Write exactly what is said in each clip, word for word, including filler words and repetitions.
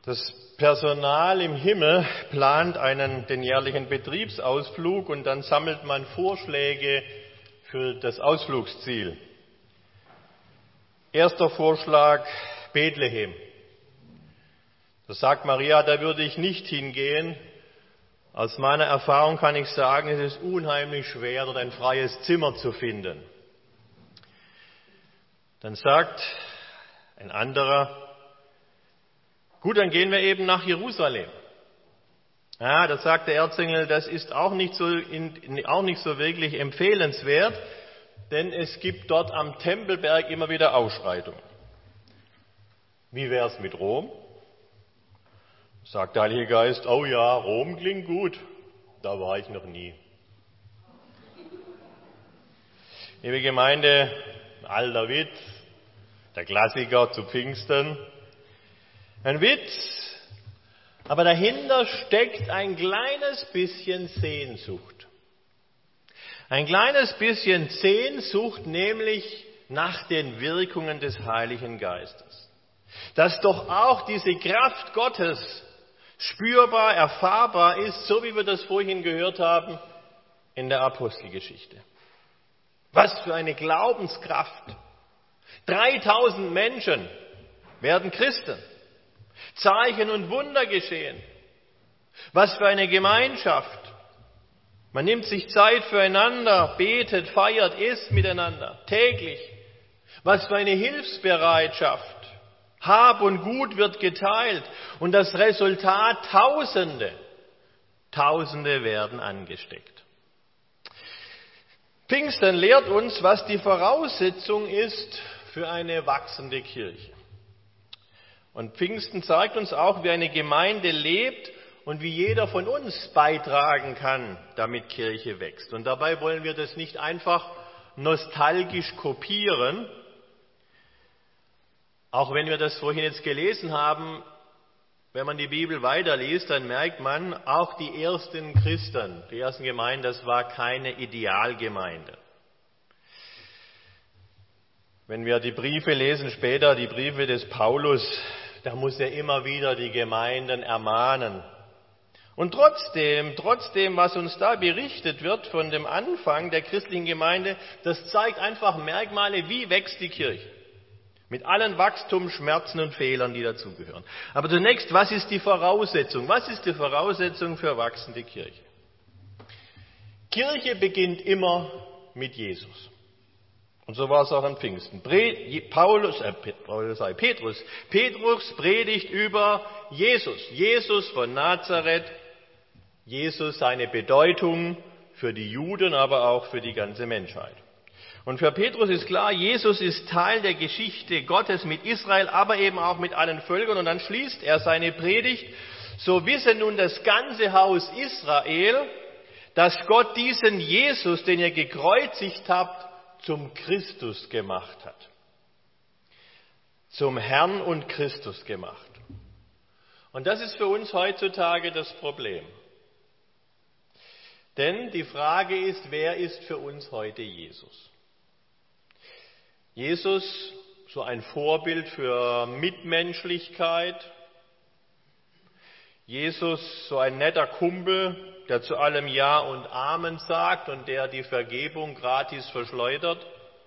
Das Personal im Himmel plant einen, den jährlichen Betriebsausflug und dann sammelt man Vorschläge für das Ausflugsziel. Erster Vorschlag, Bethlehem. Da sagt Maria, da würde ich nicht hingehen. Aus meiner Erfahrung kann ich sagen, es ist unheimlich schwer, dort ein freies Zimmer zu finden. Dann sagt ein anderer, gut, dann gehen wir eben nach Jerusalem. Ja, das sagt der Erzengel, das ist auch nicht so, in, auch nicht so wirklich empfehlenswert, denn es gibt dort am Tempelberg immer wieder Ausschreitungen. Wie wäre es mit Rom? Sagt der Heilige Geist, oh ja, Rom klingt gut, da war ich noch nie. Liebe Gemeinde, alter Witz, der Klassiker zu Pfingsten. Ein Witz, aber dahinter steckt ein kleines bisschen Sehnsucht. Ein kleines bisschen Sehnsucht, nämlich nach den Wirkungen des Heiligen Geistes. Dass doch auch diese Kraft Gottes spürbar, erfahrbar ist, so wie wir das vorhin gehört haben in der Apostelgeschichte. Was für eine Glaubenskraft! dreitausend Menschen werden Christen. Zeichen und Wunder geschehen. Was für eine Gemeinschaft. Man nimmt sich Zeit füreinander, betet, feiert, isst miteinander, täglich. Was für eine Hilfsbereitschaft. Hab und Gut wird geteilt und das Resultat Tausende. Tausende werden angesteckt. Pfingsten lehrt uns, was die Voraussetzung ist für eine wachsende Kirche. Und Pfingsten zeigt uns auch, wie eine Gemeinde lebt und wie jeder von uns beitragen kann, damit Kirche wächst. Und dabei wollen wir das nicht einfach nostalgisch kopieren. Auch wenn wir das vorhin jetzt gelesen haben, wenn man die Bibel weiterliest, dann merkt man, auch die ersten Christen, die ersten Gemeinden, das war keine Idealgemeinde. Wenn wir die Briefe lesen später, die Briefe des Paulus, da muss er immer wieder die Gemeinden ermahnen. Und trotzdem, trotzdem, was uns da berichtet wird von dem Anfang der christlichen Gemeinde, das zeigt einfach Merkmale, wie wächst die Kirche. Mit allen Wachstumsschmerzen und Fehlern, die dazugehören. Aber zunächst, was ist die Voraussetzung? Was ist die Voraussetzung für wachsende Kirche? Kirche beginnt immer mit Jesus. Und so war es auch an Pfingsten. Paulus, äh, Paulus, äh, Petrus, Petrus predigt über Jesus. Jesus von Nazareth. Jesus, seine Bedeutung für die Juden, aber auch für die ganze Menschheit. Und für Petrus ist klar, Jesus ist Teil der Geschichte Gottes mit Israel, aber eben auch mit allen Völkern. Und dann schließt er seine Predigt, so wisse nun das ganze Haus Israel, dass Gott diesen Jesus, den ihr gekreuzigt habt, zum Christus gemacht hat. Zum Herrn und Christus gemacht. Und das ist für uns heutzutage das Problem. Denn die Frage ist, wer ist für uns heute Jesus? Jesus, so ein Vorbild für Mitmenschlichkeit. Jesus, so ein netter Kumpel, der zu allem Ja und Amen sagt und der die Vergebung gratis verschleudert.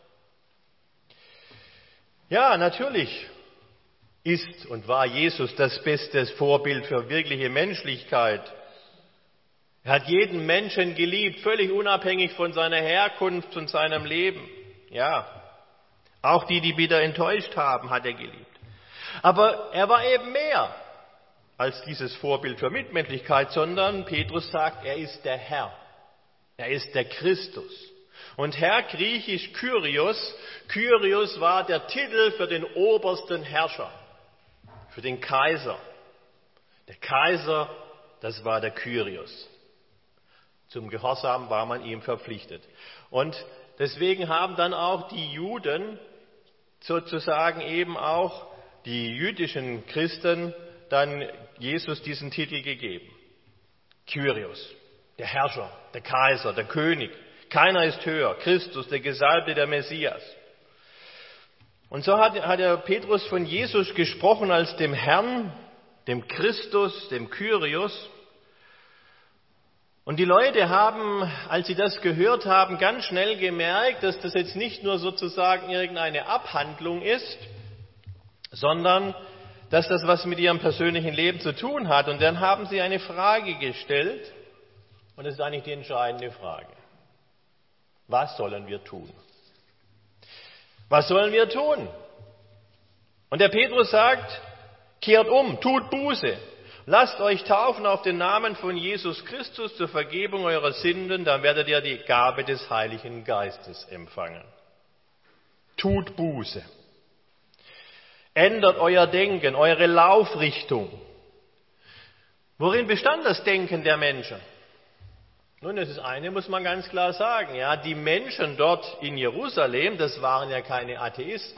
Ja, natürlich ist und war Jesus das beste Vorbild für wirkliche Menschlichkeit. Er hat jeden Menschen geliebt, völlig unabhängig von seiner Herkunft und seinem Leben. Ja, auch die, die wieder enttäuscht haben, hat er geliebt. Aber er war eben mehr als dieses Vorbild für Mitmenschlichkeit, sondern Petrus sagt, er ist der Herr. Er ist der Christus. Und Herr, griechisch Kyrios, Kyrios war der Titel für den obersten Herrscher, für den Kaiser. Der Kaiser, das war der Kyrios. Zum Gehorsam war man ihm verpflichtet. Und deswegen haben dann auch die Juden, sozusagen eben auch die jüdischen Christen, dann Jesus diesen Titel gegeben. Kyrios, der Herrscher, der Kaiser, der König. Keiner ist höher. Christus, der Gesalbte, der Messias. Und so hat, hat der Petrus von Jesus gesprochen als dem Herrn, dem Christus, dem Kyrios. Und die Leute haben, als sie das gehört haben, ganz schnell gemerkt, dass das jetzt nicht nur sozusagen irgendeine Abhandlung ist, sondern dass das was mit ihrem persönlichen Leben zu tun hat. Und dann haben sie eine Frage gestellt, und das ist eigentlich die entscheidende Frage. Was sollen wir tun? Was sollen wir tun? Und der Petrus sagt, kehrt um, tut Buße. Lasst euch taufen auf den Namen von Jesus Christus zur Vergebung eurer Sünden, dann werdet ihr die Gabe des Heiligen Geistes empfangen. Tut Buße. Ändert euer Denken, eure Laufrichtung. Worin bestand das Denken der Menschen? Nun, das ist eine, muss man ganz klar sagen. Ja, die Menschen dort in Jerusalem, das waren ja keine Atheisten.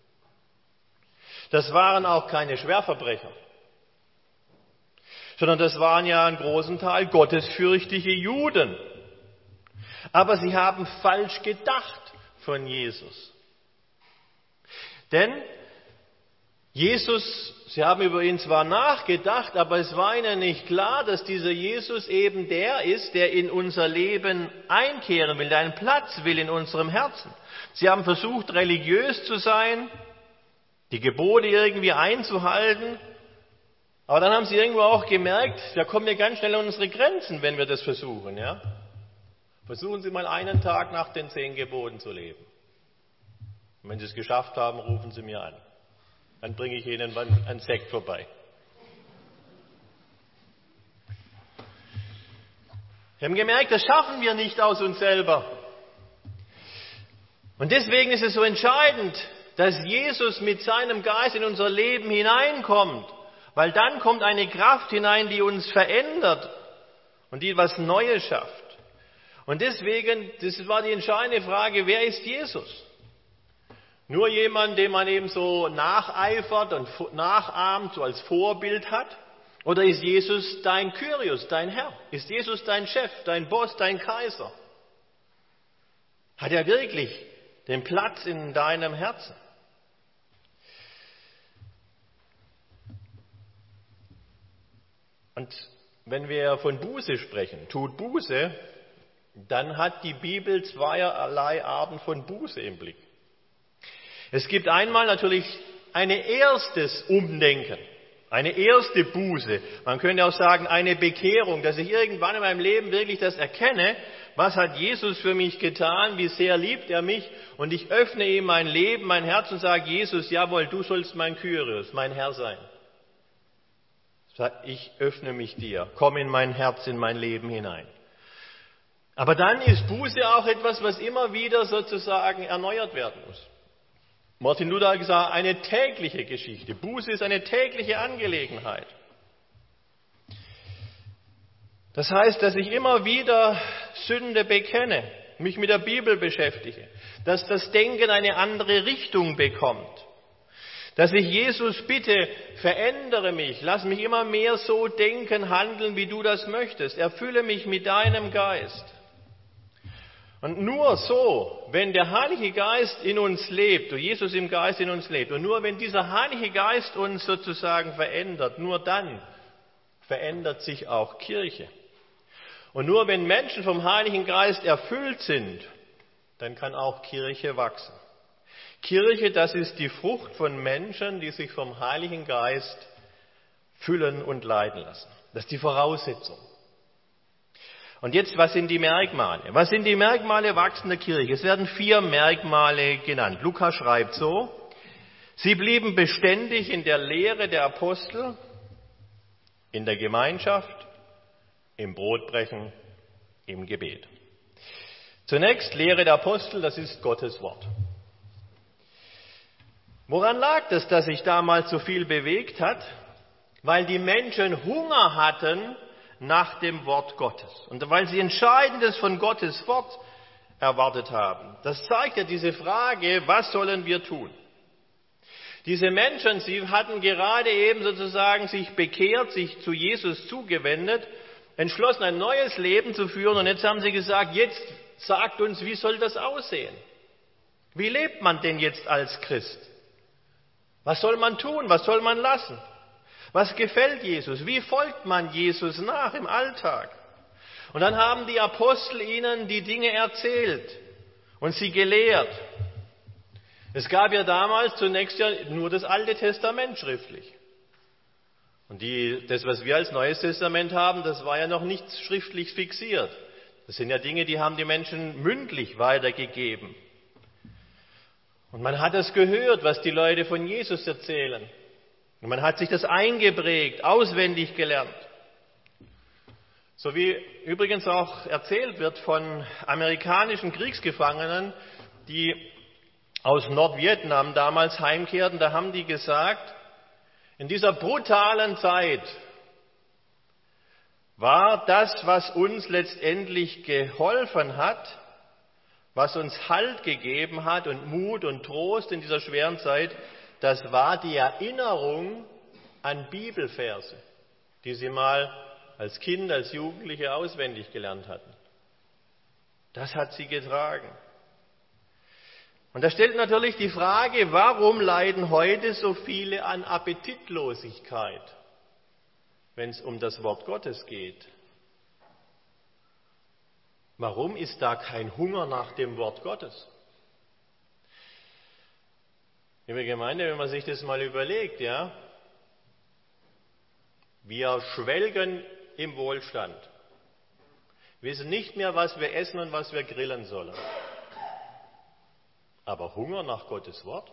Das waren auch keine Schwerverbrecher. Sondern das waren ja einen großen Teil gottesfürchtige Juden. Aber sie haben falsch gedacht von Jesus. Denn Jesus, sie haben über ihn zwar nachgedacht, aber es war ihnen nicht klar, dass dieser Jesus eben der ist, der in unser Leben einkehren will, der einen Platz will in unserem Herzen. Sie haben versucht, religiös zu sein, die Gebote irgendwie einzuhalten, aber dann haben sie irgendwo auch gemerkt, da kommen wir ganz schnell an unsere Grenzen, wenn wir das versuchen. Ja? Versuchen Sie mal einen Tag nach den zehn Geboten zu leben. Und wenn Sie es geschafft haben, rufen Sie mir an. Dann bringe ich Ihnen einen Sekt vorbei. Wir haben gemerkt, das schaffen wir nicht aus uns selber. Und deswegen ist es so entscheidend, dass Jesus mit seinem Geist in unser Leben hineinkommt. Weil dann kommt eine Kraft hinein, die uns verändert und die etwas Neues schafft. Und deswegen, das war die entscheidende Frage, wer ist Jesus? Nur jemand, den man eben so nacheifert und nachahmt, so als Vorbild hat? Oder ist Jesus dein Kyrios, dein Herr? Ist Jesus dein Chef, dein Boss, dein Kaiser? Hat er wirklich den Platz in deinem Herzen? Und wenn wir von Buße sprechen, tut Buße, dann hat die Bibel zweierlei Arten von Buße im Blick. Es gibt einmal natürlich ein erstes Umdenken, eine erste Buße. Man könnte auch sagen, eine Bekehrung, dass ich irgendwann in meinem Leben wirklich das erkenne, was hat Jesus für mich getan, wie sehr liebt er mich, und ich öffne ihm mein Leben, mein Herz und sage, Jesus, jawohl, du sollst mein Kyrios, mein Herr sein. Ich öffne mich dir, komm in mein Herz, in mein Leben hinein. Aber dann ist Buße auch etwas, was immer wieder sozusagen erneuert werden muss. Martin Luther hat gesagt, eine tägliche Geschichte. Buße ist eine tägliche Angelegenheit. Das heißt, dass ich immer wieder Sünde bekenne, mich mit der Bibel beschäftige, dass das Denken eine andere Richtung bekommt, dass ich Jesus bitte, verändere mich, lass mich immer mehr so denken, handeln, wie du das möchtest, erfülle mich mit deinem Geist. Und nur so, wenn der Heilige Geist in uns lebt, und Jesus im Geist in uns lebt, und nur wenn dieser Heilige Geist uns sozusagen verändert, nur dann verändert sich auch Kirche. Und nur wenn Menschen vom Heiligen Geist erfüllt sind, dann kann auch Kirche wachsen. Kirche, das ist die Frucht von Menschen, die sich vom Heiligen Geist füllen und leiten lassen. Das ist die Voraussetzung. Und jetzt, was sind die Merkmale? Was sind die Merkmale wachsender Kirche? Es werden vier Merkmale genannt. Lukas schreibt so: Sie blieben beständig in der Lehre der Apostel, in der Gemeinschaft, im Brotbrechen, im Gebet. Zunächst Lehre der Apostel, das ist Gottes Wort. Woran lag das, dass sich damals so viel bewegt hat? Weil die Menschen Hunger hatten nach dem Wort Gottes. Und weil sie Entscheidendes von Gottes Wort erwartet haben. Das zeigt ja diese Frage, was sollen wir tun? Diese Menschen, sie hatten gerade eben sozusagen sich bekehrt, sich zu Jesus zugewendet, entschlossen, ein neues Leben zu führen. Und jetzt haben sie gesagt, jetzt sagt uns, wie soll das aussehen? Wie lebt man denn jetzt als Christ? Was soll man tun? Was soll man lassen? Was gefällt Jesus? Wie folgt man Jesus nach im Alltag? Und dann haben die Apostel ihnen die Dinge erzählt und sie gelehrt. Es gab ja damals zunächst ja nur das Alte Testament schriftlich. Und die, das, was wir als Neues Testament haben, das war ja noch nicht schriftlich fixiert. Das sind ja Dinge, die haben die Menschen mündlich weitergegeben. Und man hat es gehört, was die Leute von Jesus erzählen. Und man hat sich das eingeprägt, auswendig gelernt. So wie übrigens auch erzählt wird von amerikanischen Kriegsgefangenen, die aus Nordvietnam damals heimkehrten, da haben die gesagt, in dieser brutalen Zeit war das, was uns letztendlich geholfen hat, was uns Halt gegeben hat und Mut und Trost in dieser schweren Zeit, das war die Erinnerung an Bibelverse, die sie mal als Kind, als Jugendliche auswendig gelernt hatten. Das hat sie getragen. Und da stellt natürlich die Frage, warum leiden heute so viele an Appetitlosigkeit, wenn es um das Wort Gottes geht? Warum ist da kein Hunger nach dem Wort Gottes? Liebe Gemeinde, wenn man sich das mal überlegt, ja, wir schwelgen im Wohlstand, wissen nicht mehr, was wir essen und was wir grillen sollen. Aber Hunger nach Gottes Wort?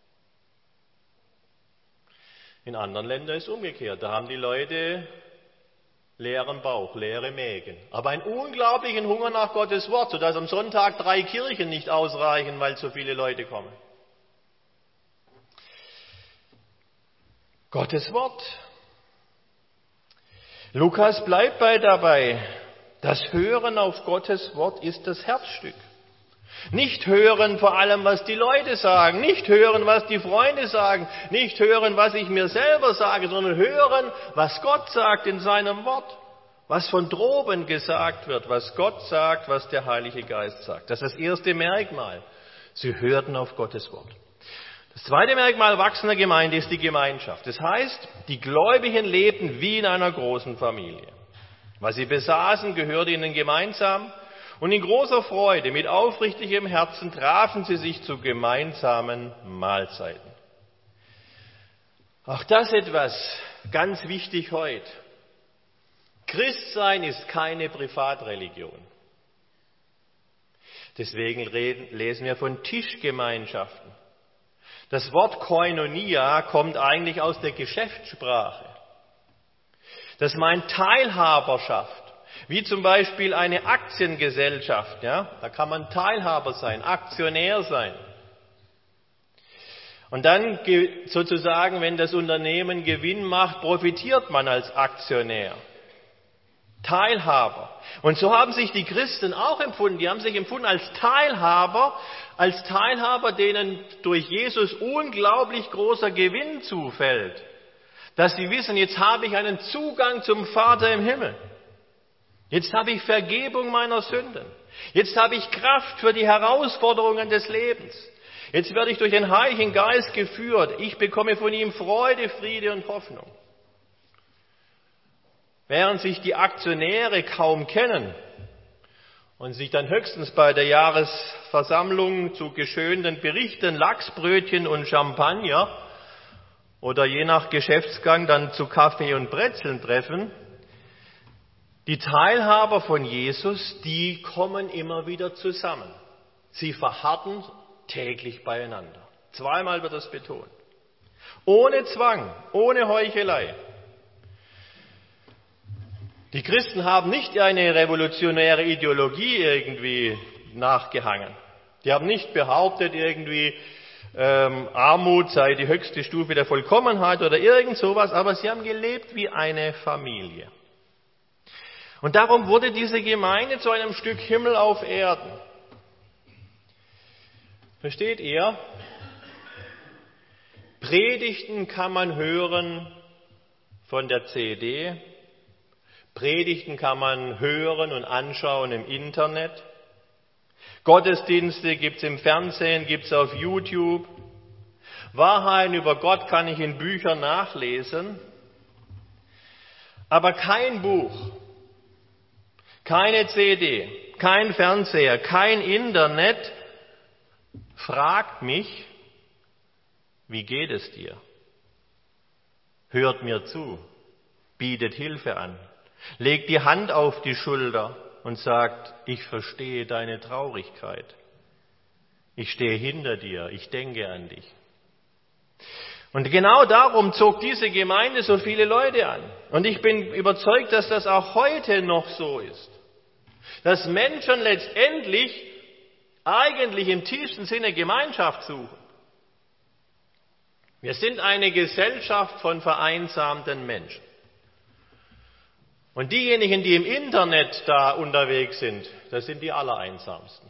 In anderen Ländern ist es umgekehrt. Da haben die Leute leeren Bauch, leere Mägen. Aber einen unglaublichen Hunger nach Gottes Wort, sodass am Sonntag drei Kirchen nicht ausreichen, weil so viele Leute kommen. Gottes Wort. Lukas bleibt bei dabei. Das Hören auf Gottes Wort ist das Herzstück. Nicht hören vor allem, was die Leute sagen, nicht hören, was die Freunde sagen, nicht hören, was ich mir selber sage, sondern hören, was Gott sagt in seinem Wort, was von droben gesagt wird, was Gott sagt, was der Heilige Geist sagt. Das ist das erste Merkmal. Sie hörten auf Gottes Wort. Das zweite Merkmal wachsender Gemeinde ist die Gemeinschaft. Das heißt, die Gläubigen lebten wie in einer großen Familie. Was sie besaßen, gehörte ihnen gemeinsam. Und in großer Freude, mit aufrichtigem Herzen trafen sie sich zu gemeinsamen Mahlzeiten. Auch das etwas ganz wichtig heute. Christsein ist keine Privatreligion. Deswegen reden, lesen wir von Tischgemeinschaften. Das Wort Koinonia kommt eigentlich aus der Geschäftssprache. Das meint Teilhaberschaft. Wie zum Beispiel eine Aktiengesellschaft, ja, da kann man Teilhaber sein, Aktionär sein. Und dann sozusagen, wenn das Unternehmen Gewinn macht, profitiert man als Aktionär, Teilhaber. Und so haben sich die Christen auch empfunden, die haben sich empfunden als Teilhaber, als Teilhaber, denen durch Jesus unglaublich großer Gewinn zufällt, dass sie wissen, jetzt habe ich einen Zugang zum Vater im Himmel. Jetzt habe ich Vergebung meiner Sünden. Jetzt habe ich Kraft für die Herausforderungen des Lebens. Jetzt werde ich durch den Heiligen Geist geführt. Ich bekomme von ihm Freude, Friede und Hoffnung. Während sich die Aktionäre kaum kennen und sich dann höchstens bei der Jahresversammlung zu geschönten Berichten Lachsbrötchen und Champagner oder je nach Geschäftsgang dann zu Kaffee und Brezeln treffen, die Teilhaber von Jesus, die kommen immer wieder zusammen. Sie verharren täglich beieinander. Zweimal wird das betont. Ohne Zwang, ohne Heuchelei. Die Christen haben nicht eine revolutionäre Ideologie irgendwie nachgehangen. Die haben nicht behauptet, irgendwie ähm, Armut sei die höchste Stufe der Vollkommenheit oder irgend sowas, aber sie haben gelebt wie eine Familie. Und darum wurde diese Gemeinde zu einem Stück Himmel auf Erden. Versteht ihr? Predigten kann man hören von der C D. Predigten kann man hören und anschauen im Internet. Gottesdienste gibt es im Fernsehen, gibt es auf YouTube. Wahrheiten über Gott kann ich in Büchern nachlesen. Aber kein Buch, keine C D, kein Fernseher, kein Internet fragt mich, wie geht es dir? Hört mir zu, bietet Hilfe an, legt die Hand auf die Schulter und sagt, ich verstehe deine Traurigkeit. Ich stehe hinter dir, ich denke an dich. Und genau darum zog diese Gemeinde so viele Leute an. Und ich bin überzeugt, dass das auch heute noch so ist. Dass Menschen letztendlich eigentlich im tiefsten Sinne Gemeinschaft suchen. Wir sind eine Gesellschaft von vereinsamten Menschen. Und diejenigen, die im Internet da unterwegs sind, das sind die Allereinsamsten.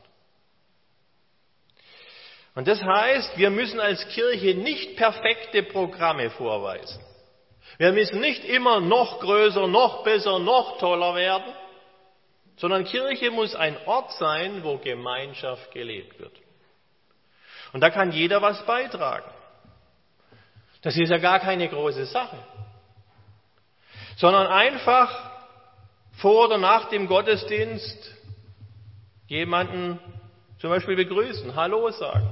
Und das heißt, wir müssen als Kirche nicht perfekte Programme vorweisen. Wir müssen nicht immer noch größer, noch besser, noch toller werden, sondern Kirche muss ein Ort sein, wo Gemeinschaft gelebt wird. Und da kann jeder was beitragen. Das ist ja gar keine große Sache, sondern einfach vor oder nach dem Gottesdienst jemanden zum Beispiel begrüßen, Hallo sagen.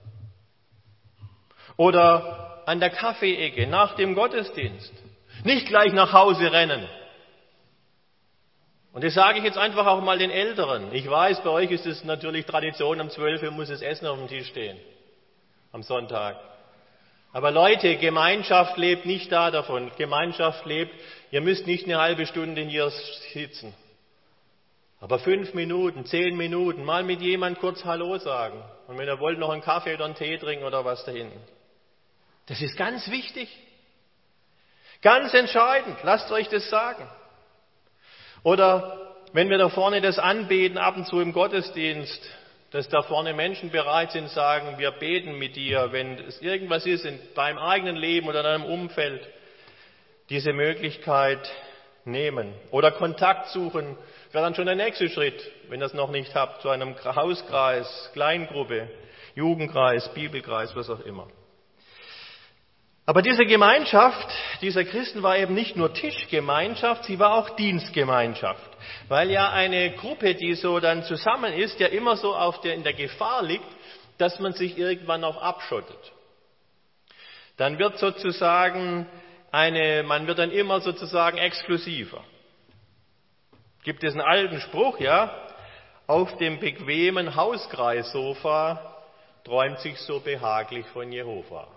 Oder an der Kaffeeecke nach dem Gottesdienst. Nicht gleich nach Hause rennen. Und das sage ich jetzt einfach auch mal den Älteren. Ich weiß, bei euch ist es natürlich Tradition, um zwölf Uhr muss das Essen auf dem Tisch stehen. Am Sonntag. Aber Leute, Gemeinschaft lebt nicht da davon. Gemeinschaft lebt, ihr müsst nicht eine halbe Stunde hier sitzen. Aber fünf Minuten, zehn Minuten, mal mit jemand kurz Hallo sagen. Und wenn ihr wollt, noch einen Kaffee oder einen Tee trinken oder was da hinten. Das ist ganz wichtig. Ganz entscheidend. Lasst euch das sagen. Oder wenn wir da vorne das anbeten, ab und zu im Gottesdienst, dass da vorne Menschen bereit sind, sagen, wir beten mit dir, wenn es irgendwas ist in deinem eigenen Leben oder in deinem Umfeld, diese Möglichkeit nehmen. Oder Kontakt suchen, wäre dann schon der nächste Schritt, wenn ihr es noch nicht habt, zu einem Hauskreis, Kleingruppe, Jugendkreis, Bibelkreis, was auch immer. Aber diese Gemeinschaft dieser Christen war eben nicht nur Tischgemeinschaft, sie war auch Dienstgemeinschaft. Weil ja eine Gruppe, die so dann zusammen ist, ja immer so auf der, in der Gefahr liegt, dass man sich irgendwann auch abschottet. Dann wird sozusagen eine, man wird dann immer sozusagen exklusiver. Gibt es einen alten Spruch, ja? Auf dem bequemen Hauskreissofa träumt sich so behaglich von Jehova.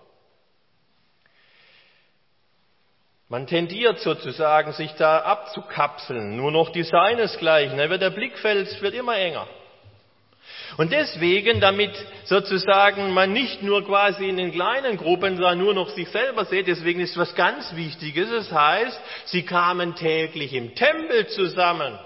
Man tendiert sozusagen, sich da abzukapseln, nur noch die Seinesgleichen. Da wird der Blickfeld wird immer enger. Und deswegen, damit sozusagen man nicht nur quasi in den kleinen Gruppen, sondern nur noch sich selber sieht, deswegen ist was ganz Wichtiges. Das heißt, sie kamen täglich im Tempel zusammen.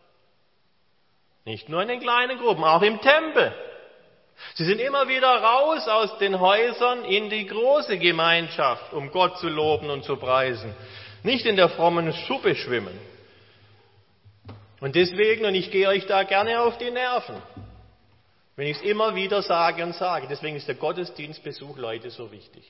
Nicht nur in den kleinen Gruppen, auch im Tempel. Sie sind immer wieder raus aus den Häusern in die große Gemeinschaft, um Gott zu loben und zu preisen. Nicht in der frommen Suppe schwimmen. Und deswegen, und ich gehe euch da gerne auf die Nerven, wenn ich es immer wieder sage und sage, deswegen ist der Gottesdienstbesuch, Leute, so wichtig.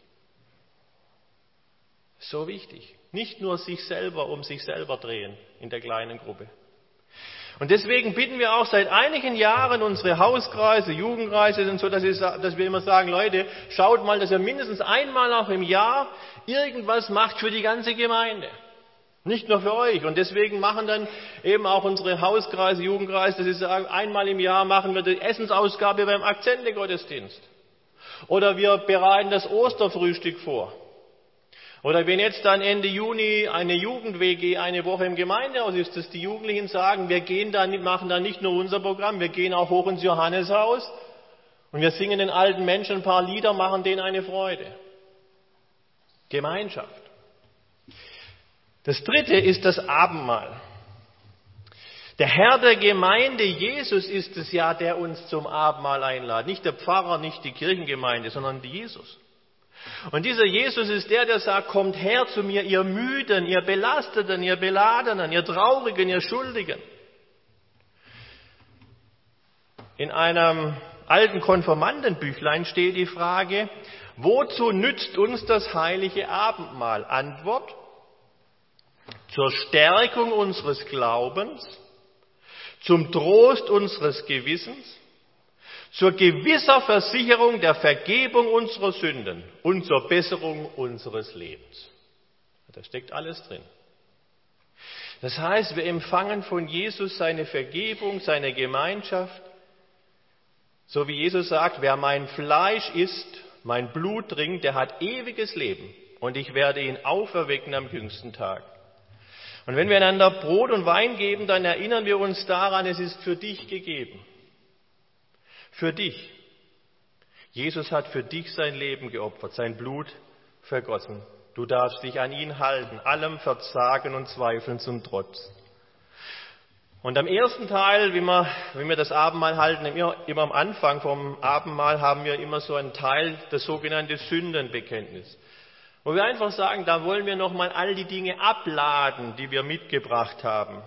So wichtig. Nicht nur sich selber um sich selber drehen in der kleinen Gruppe. Und deswegen bitten wir auch seit einigen Jahren unsere Hauskreise, Jugendkreise und so, dass wir immer sagen, Leute, schaut mal, dass ihr mindestens einmal auch im Jahr irgendwas macht für die ganze Gemeinde. Nicht nur für euch. Und deswegen machen dann eben auch unsere Hauskreise, Jugendkreise, dass sie sagen, einmal im Jahr machen wir die Essensausgabe beim Akzente-Gottesdienst. Oder wir bereiten das Osterfrühstück vor. Oder wenn jetzt dann Ende Juni eine Jugend-W G eine Woche im Gemeindehaus ist, dass die Jugendlichen sagen, wir gehen da, machen da nicht nur unser Programm, wir gehen auch hoch ins Johanneshaus und wir singen den alten Menschen ein paar Lieder, machen denen eine Freude. Gemeinschaft. Das dritte ist das Abendmahl. Der Herr der Gemeinde, Jesus, ist es ja, der uns zum Abendmahl einlädt. Nicht der Pfarrer, nicht die Kirchengemeinde, sondern Jesus. Und dieser Jesus ist der, der sagt, kommt her zu mir, ihr Müden, ihr Belasteten, ihr Beladenen, ihr Traurigen, ihr Schuldigen. In einem alten Konformantenbüchlein steht die Frage, wozu nützt uns das heilige Abendmahl? Antwort, zur Stärkung unseres Glaubens, zum Trost unseres Gewissens, zur gewisser Versicherung der Vergebung unserer Sünden und zur Besserung unseres Lebens. Da steckt alles drin. Das heißt, wir empfangen von Jesus seine Vergebung, seine Gemeinschaft, so wie Jesus sagt, wer mein Fleisch isst, mein Blut trinkt, der hat ewiges Leben und ich werde ihn auferwecken am jüngsten Tag. Und wenn wir einander Brot und Wein geben, dann erinnern wir uns daran, es ist für dich gegeben. Für dich. Jesus hat für dich sein Leben geopfert, sein Blut vergossen. Du darfst dich an ihn halten, allem Verzagen und Zweifeln zum Trotz. Und am ersten Teil, wie wir, wenn wir das Abendmahl halten, immer, immer am Anfang vom Abendmahl haben wir immer so einen Teil, das sogenannte Sündenbekenntnis. Wo wir einfach sagen, da wollen wir nochmal all die Dinge abladen, die wir mitgebracht haben.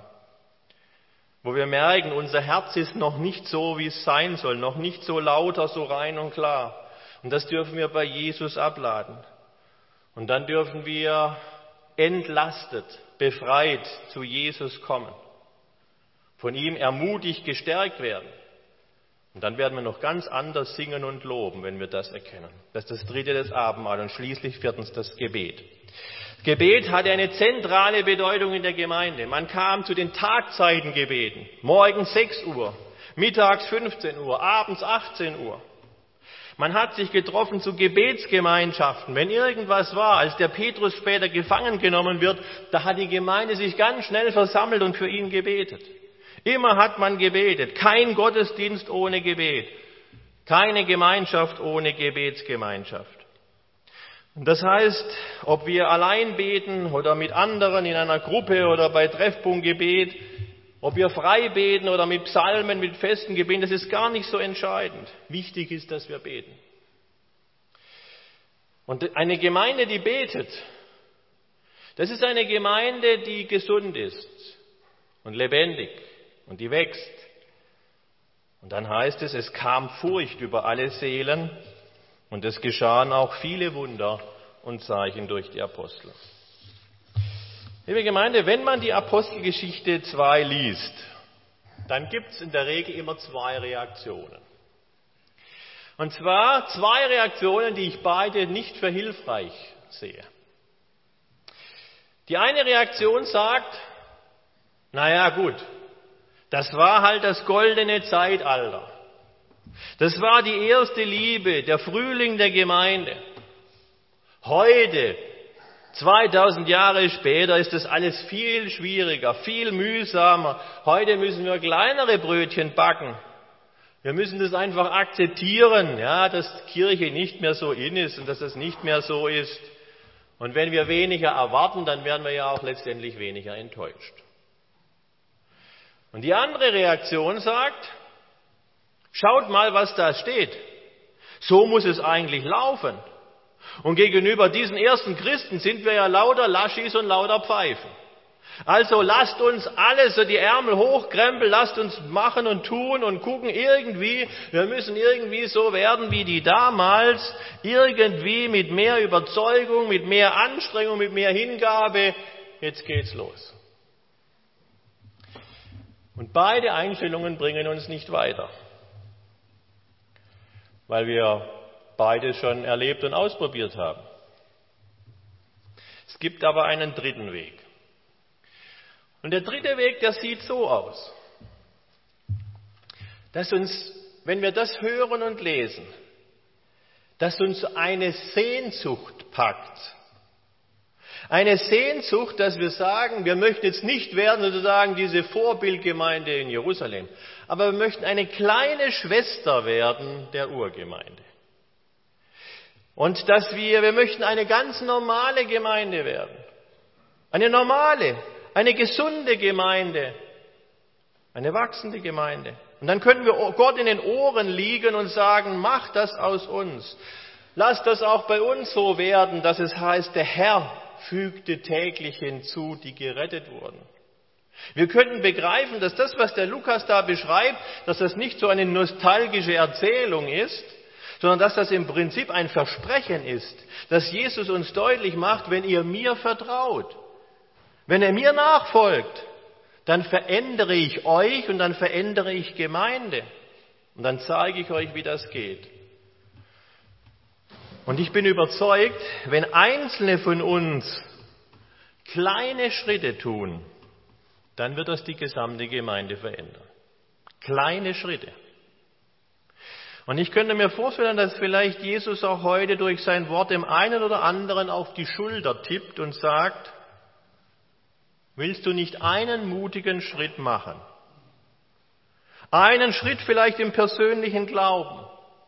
Wo wir merken, unser Herz ist noch nicht so, wie es sein soll, noch nicht so lauter, so rein und klar. Und das dürfen wir bei Jesus abladen. Und dann dürfen wir entlastet, befreit zu Jesus kommen. Von ihm ermutigt, gestärkt werden. Und dann werden wir noch ganz anders singen und loben, wenn wir das erkennen. Das ist das dritte des Abendmahls und schließlich viertens das Gebet. Das Gebet hatte eine zentrale Bedeutung in der Gemeinde. Man kam zu den Tagzeitengebeten. Morgens sechs Uhr, mittags fünfzehn Uhr, abends achtzehn Uhr. Man hat sich getroffen zu Gebetsgemeinschaften. Wenn irgendwas war, als der Petrus später gefangen genommen wird, da hat die Gemeinde sich ganz schnell versammelt und für ihn gebetet. Immer hat man gebetet. Kein Gottesdienst ohne Gebet. Keine Gemeinschaft ohne Gebetsgemeinschaft. Und das heißt, ob wir allein beten oder mit anderen in einer Gruppe oder bei Treffpunktgebet, ob wir frei beten oder mit Psalmen, mit festen Gebeten, das ist gar nicht so entscheidend. Wichtig ist, dass wir beten. Und eine Gemeinde, die betet, das ist eine Gemeinde, die gesund ist und lebendig und die wächst. Und dann heißt es, es kam Furcht über alle Seelen und es geschahen auch viele Wunder und Zeichen durch die Apostel. Liebe Gemeinde, wenn man die Apostelgeschichte zwei liest, dann gibt es in der Regel immer zwei Reaktionen. Und zwar zwei Reaktionen, die ich beide nicht für hilfreich sehe. Die eine Reaktion sagt, naja gut, das war halt das goldene Zeitalter. Das war die erste Liebe, der Frühling der Gemeinde. Heute, zweitausend Jahre später, ist das alles viel schwieriger, viel mühsamer. Heute müssen wir kleinere Brötchen backen. Wir müssen das einfach akzeptieren, ja, dass Kirche nicht mehr so in ist und dass es nicht mehr so ist. Und wenn wir weniger erwarten, dann werden wir ja auch letztendlich weniger enttäuscht. Und die andere Reaktion sagt, schaut mal, was da steht. So muss es eigentlich laufen. Und gegenüber diesen ersten Christen sind wir ja lauter Laschis und lauter Pfeifen. Also lasst uns alles so die Ärmel hochkrempeln, lasst uns machen und tun und gucken irgendwie, wir müssen irgendwie so werden wie die damals, irgendwie mit mehr Überzeugung, mit mehr Anstrengung, mit mehr Hingabe. Jetzt geht's los. Und beide Einstellungen bringen uns nicht weiter, weil wir beide schon erlebt und ausprobiert haben. Es gibt aber einen dritten Weg. Und der dritte Weg, der sieht so aus, dass uns, wenn wir das hören und lesen, dass uns eine Sehnsucht packt. Eine Sehnsucht, dass wir sagen, wir möchten jetzt nicht werden sozusagen diese Vorbildgemeinde in Jerusalem, aber wir möchten eine kleine Schwester werden der Urgemeinde. Und dass wir, wir möchten eine ganz normale Gemeinde werden. Eine normale, eine gesunde Gemeinde. Eine wachsende Gemeinde. Und dann können wir Gott in den Ohren liegen und sagen, mach das aus uns. Lass das auch bei uns so werden, dass es heißt, der Herr fügte täglich hinzu, die gerettet wurden. Wir könnten begreifen, dass das, was der Lukas da beschreibt, dass das nicht so eine nostalgische Erzählung ist, sondern dass das im Prinzip ein Versprechen ist, dass Jesus uns deutlich macht, wenn ihr mir vertraut, Wenn ihr mir nachfolgt, dann verändere ich euch und dann verändere ich Gemeinde. Und dann zeige ich euch, wie das geht. Und ich bin überzeugt, wenn Einzelne von uns kleine Schritte tun, dann wird das die gesamte Gemeinde verändern. Kleine Schritte. Und ich könnte mir vorstellen, dass vielleicht Jesus auch heute durch sein Wort dem einen oder anderen auf die Schulter tippt und sagt, willst du nicht einen mutigen Schritt machen? Einen Schritt vielleicht im persönlichen Glauben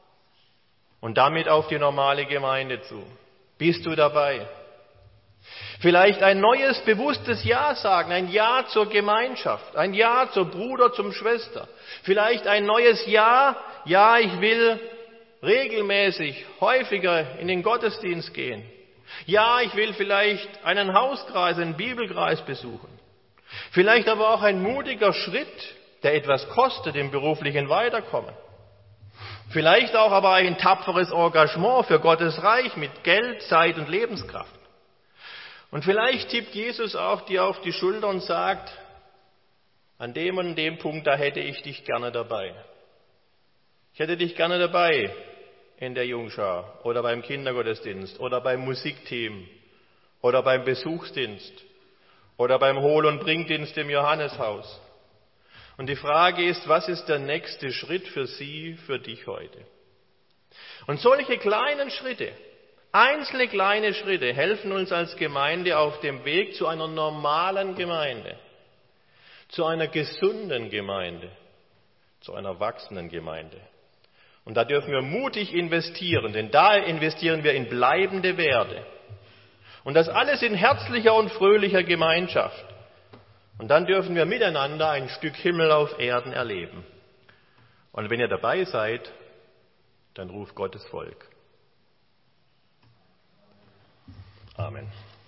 und damit auf die normale Gemeinde zu. Bist du dabei? Vielleicht ein neues, bewusstes Ja sagen, ein Ja zur Gemeinschaft, ein Ja zur Bruder, zum Schwester. Vielleicht ein neues Ja, ja, ich will regelmäßig, häufiger in den Gottesdienst gehen. Ja, ich will vielleicht einen Hauskreis, einen Bibelkreis besuchen. Vielleicht aber auch ein mutiger Schritt, der etwas kostet im beruflichen Weiterkommen. Vielleicht auch aber ein tapferes Engagement für Gottes Reich mit Geld, Zeit und Lebenskraft. Und vielleicht tippt Jesus auch dir auf die Schulter und sagt, an dem und dem Punkt, da hätte ich dich gerne dabei. Ich hätte dich gerne dabei in der Jungschar oder beim Kindergottesdienst oder beim Musikteam oder beim Besuchsdienst oder beim Hol- und Bringdienst im Johanneshaus. Und die Frage ist, was ist der nächste Schritt für Sie, für dich heute? Und solche kleinen Schritte, einzelne kleine Schritte helfen uns als Gemeinde auf dem Weg zu einer normalen Gemeinde, zu einer gesunden Gemeinde, zu einer wachsenden Gemeinde. Und da dürfen wir mutig investieren, denn da investieren wir in bleibende Werte. Und das alles in herzlicher und fröhlicher Gemeinschaft. Und dann dürfen wir miteinander ein Stück Himmel auf Erden erleben. Und wenn ihr dabei seid, dann ruft Gottes Volk. Amen.